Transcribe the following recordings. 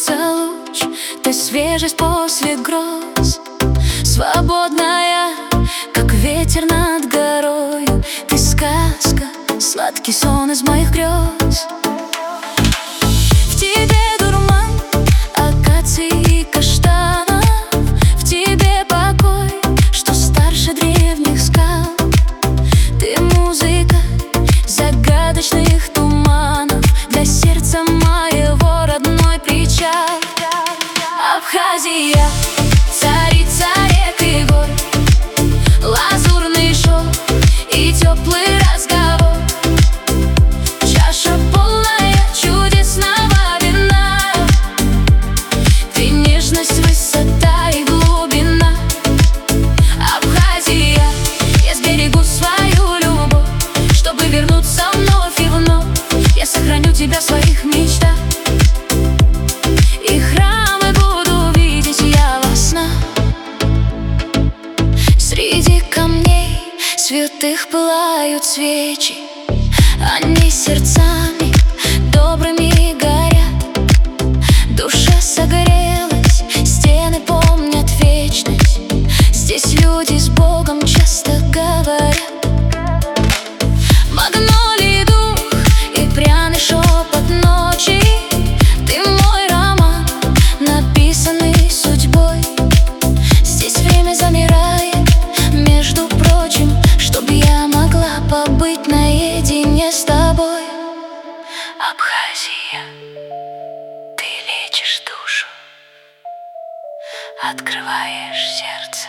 солнца луч, ты свежесть после гроз. Свободная, как ветер над горою, ты сказка, сладкий сон из моих грез. В тебе дурман акаций и каштанов, в тебе покой, что старше древних скал. Ты музыка загадочных туманов, для сердца моего родной причал. Абхазия, царица рек и гор, лазурный шелк и теплый разговор. Чаша полная чудесного вина, ты нежность, высота и глубина. Абхазия, я сберегу свою любовь, чтобы вернуться вновь и вновь. Я сохраню тебя в своих мечтах, и храмы буду видеть я во снах. Среди камней святых пылают свечи, они сердцами добрыми горят. Душа согрелась, стены помнят вечность. Здесь люди с Богом часто говорят. Магнолий дух и пряный шепот ночи, ты мой роман, написанный судьбой. Здесь время замирает, между прочим, чтобы я могла побыть наедине с тобой. Абхазия, ты лечишь душу, открываешь сердце.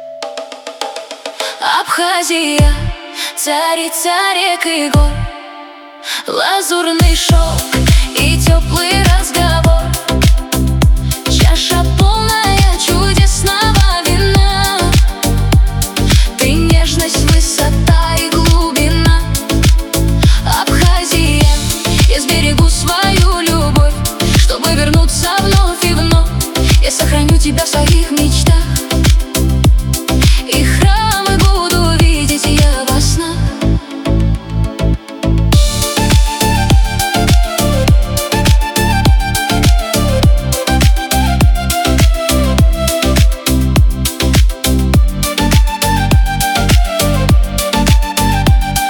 Абхазия, царица рек и гор, лазурный шелк и теплый разговор. Чаша полная чудесного вина, ты нежность, высота и глубина. Абхазия, я сберегу свою любовь, чтобы вернуться вновь и вновь. Я сохраню тебя в своих мечтах, и храмы буду видеть я во снах.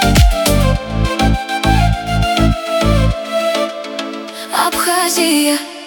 Абхазия.